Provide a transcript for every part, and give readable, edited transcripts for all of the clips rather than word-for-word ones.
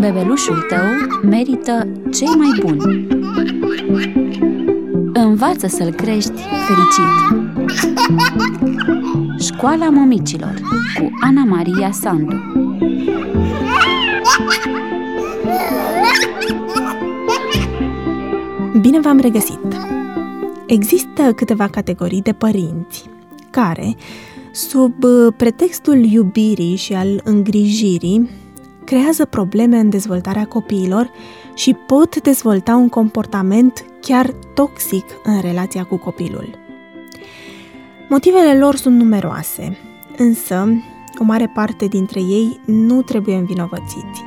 Bebelușul tău merită cei mai buni. Învață să-l crești fericit. Școala Mămicilor cu Ana Maria Sandu. Bine v-am regăsit! Există câteva categorii de părinți care, sub pretextul iubirii și al îngrijirii, creează probleme în dezvoltarea copiilor și pot dezvolta un comportament chiar toxic în relația cu copilul. Motivele lor sunt numeroase, însă o mare parte dintre ei nu trebuie învinovățiți.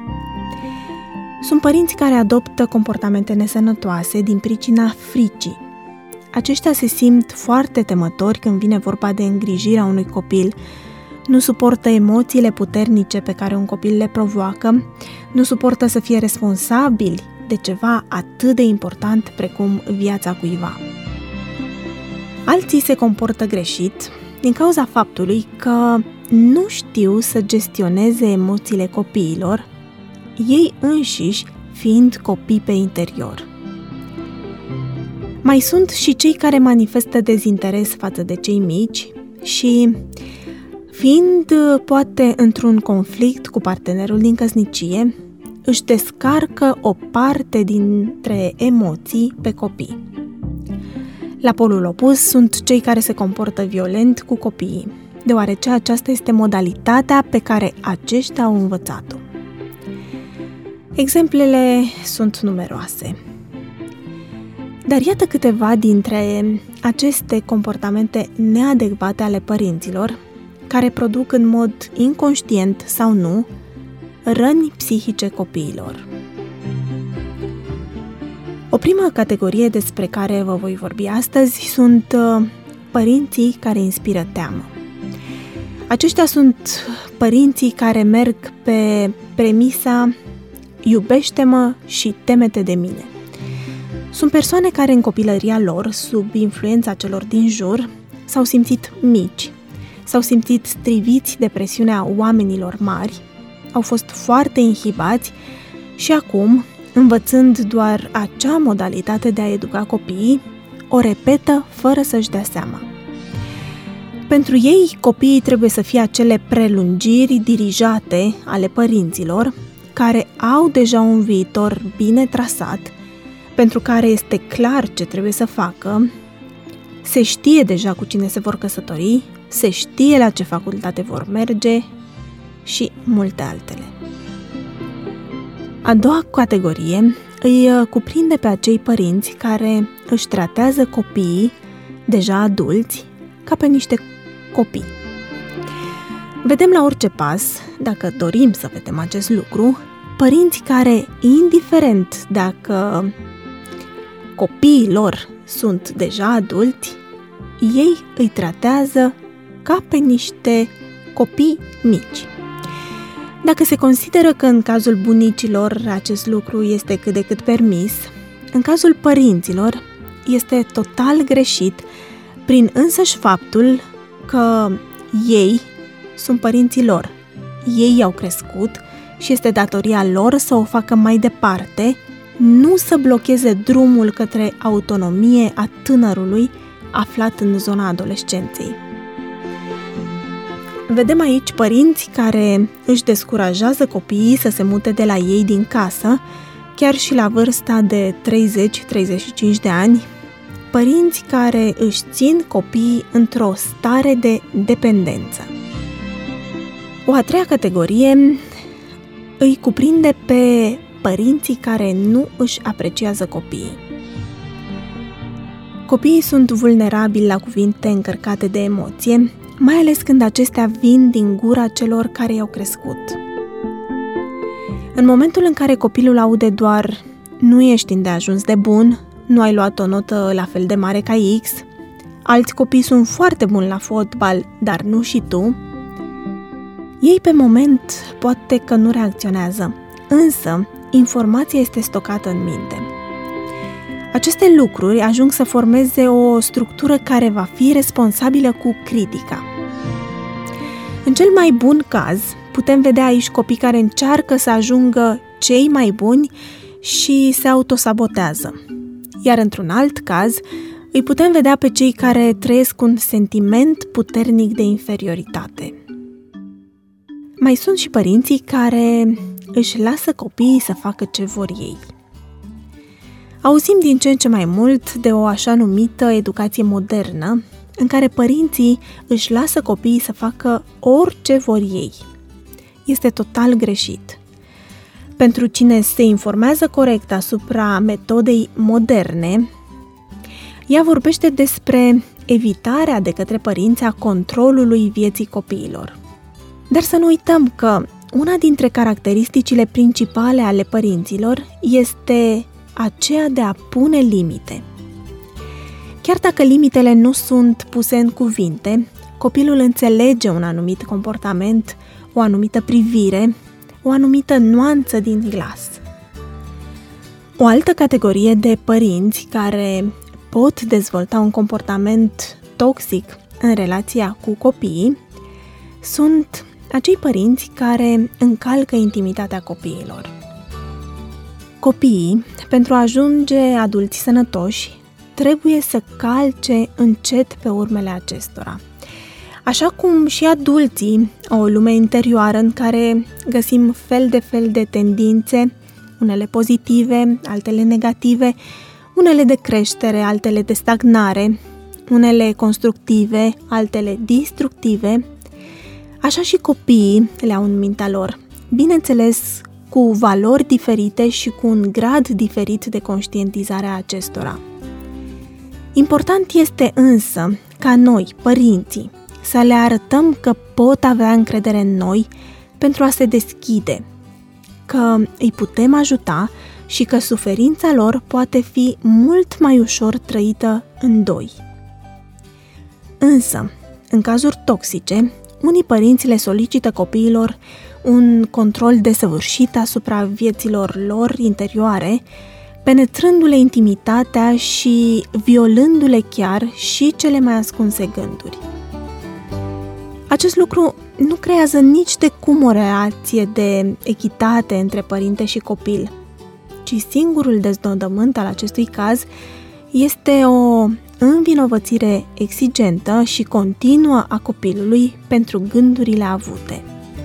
Sunt părinți care adoptă comportamente nesănătoase din pricina fricii. Aceștia se simt foarte temători când vine vorba de îngrijirea unui copil, nu suportă emoțiile puternice pe care un copil le provoacă, nu suportă să fie responsabili de ceva atât de important precum viața cuiva. Alții se comportă greșit din cauza faptului că nu știu să gestioneze emoțiile copiilor, ei înșiși fiind copii pe interior. Mai sunt și cei care manifestă dezinteres față de cei mici și, fiind poate într-un conflict cu partenerul din căsnicie, își descarcă o parte dintre emoții pe copii. La polul opus sunt cei care se comportă violent cu copiii, deoarece aceasta este modalitatea pe care aceștia au învățat-o. Exemplele sunt numeroase. Dar iată câteva dintre aceste comportamente neadecvate ale părinților, care produc în mod inconștient sau nu răni psihice copiilor. O primă categorie despre care vă voi vorbi astăzi sunt părinții care inspiră teamă. Aceștia sunt părinții care merg pe premisa iubește-mă și teme-te de mine. Sunt persoane care în copilăria lor, sub influența celor din jur, s-au simțit mici, s-au simțit striviți de presiunea oamenilor mari, au fost foarte inhibați și acum, învățând doar acea modalitate de a educa copiii, o repetă fără să-și dea seama. Pentru ei, copiii trebuie să fie acele prelungiri dirijate ale părinților, care au deja un viitor bine trasat, pentru care este clar ce trebuie să facă, se știe deja cu cine se vor căsători, se știe la ce facultate vor merge și multe altele. A doua categorie îi cuprinde pe acei părinți care își tratează copiii, deja adulți, ca pe niște copii. Vedem la orice pas, dacă dorim să vedem acest lucru, părinți care, indiferent dacă copiii lor sunt deja adulți, ei îi tratează ca pe niște copii mici. Dacă se consideră că în cazul bunicilor acest lucru este cât de cât permis, în cazul părinților este total greșit prin însăși faptul că ei sunt părinții lor. Ei i-au crescut și este datoria lor să o facă mai departe, nu să blocheze drumul către autonomie a tânărului aflat în zona adolescenței. Vedem aici părinți care își descurajează copiii să se mute de la ei din casă, chiar și la vârsta de 30-35 de ani, părinți care își țin copiii într-o stare de dependență. O a treia categorie îi cuprinde pe părinții care nu își apreciază copiii. Copiii sunt vulnerabili la cuvinte încărcate de emoție, mai ales când acestea vin din gura celor care i-au crescut. În momentul în care copilul aude doar nu ești îndeajuns de bun, nu ai luat o notă la fel de mare ca X, alți copii sunt foarte buni la fotbal, dar nu și tu, ei pe moment poate că nu reacționează, însă informația este stocată în minte. Aceste lucruri ajung să formeze o structură care va fi responsabilă cu critica. În cel mai bun caz, putem vedea aici copii care încearcă să ajungă cei mai buni și se autosabotează. Iar într-un alt caz, îi putem vedea pe cei care trăiesc un sentiment puternic de inferioritate. Mai sunt și părinții care își lasă copiii să facă ce vor ei. Auzim din ce în ce mai mult de o așa numită educație modernă, în care părinții își lasă copiii să facă orice vor ei. Este total greșit. Pentru cine se informează corect asupra metodei moderne, ea vorbește despre evitarea de către părinți a controlului vieții copiilor. Dar să nu uităm că una dintre caracteristicile principale ale părinților este aceea de a pune limite. Chiar dacă limitele nu sunt puse în cuvinte, copilul înțelege un anumit comportament, o anumită privire, o anumită nuanță din glas. O altă categorie de părinți care pot dezvolta un comportament toxic în relația cu copiii sunt acei părinți care încalcă intimitatea copiilor. Copiii, pentru a ajunge adulți sănătoși, trebuie să calce încet pe urmele acestora. Așa cum și adulții au o lume interioară în care găsim fel de tendințe, unele pozitive, altele negative, unele de creștere, altele de stagnare, unele constructive, altele destructive, așa și copiii le au în mintea lor, bineînțeles cu valori diferite și cu un grad diferit de conștientizare a acestora. Important este însă ca noi, părinții, să le arătăm că pot avea încredere în noi pentru a se deschide, că îi putem ajuta și că suferința lor poate fi mult mai ușor trăită în doi. Însă, în cazuri toxice, unii părinți le solicită copiilor un control desăvârșit asupra vieților lor interioare, penetrându-le intimitatea și violându-le chiar și cele mai ascunse gânduri. Acest lucru nu creează nici de cum o relație de echitate între părinte și copil, ci singurul deznodământ al acestui caz este o învinovățire exigentă și continuă a copilului pentru gândurile avute.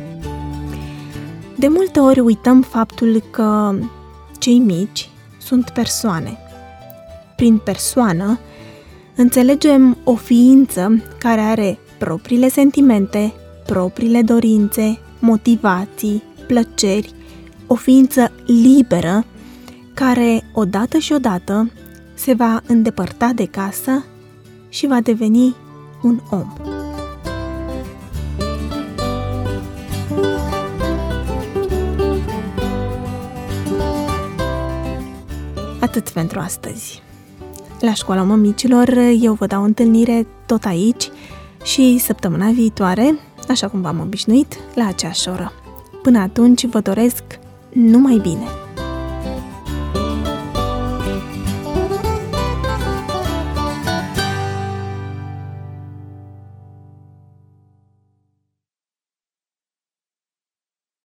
De multe ori uităm faptul că cei mici sunt persoane. Prin persoană înțelegem o ființă care are propriile sentimente, propriile dorințe, motivații, plăceri, o ființă liberă care odată și odată se va îndepărta de casă și va deveni un om. Atât pentru astăzi. La Școala Mămicilor eu vă dau întâlnire tot aici și săptămâna viitoare, așa cum v-am obișnuit, la aceeași oră. Până atunci vă doresc numai bine!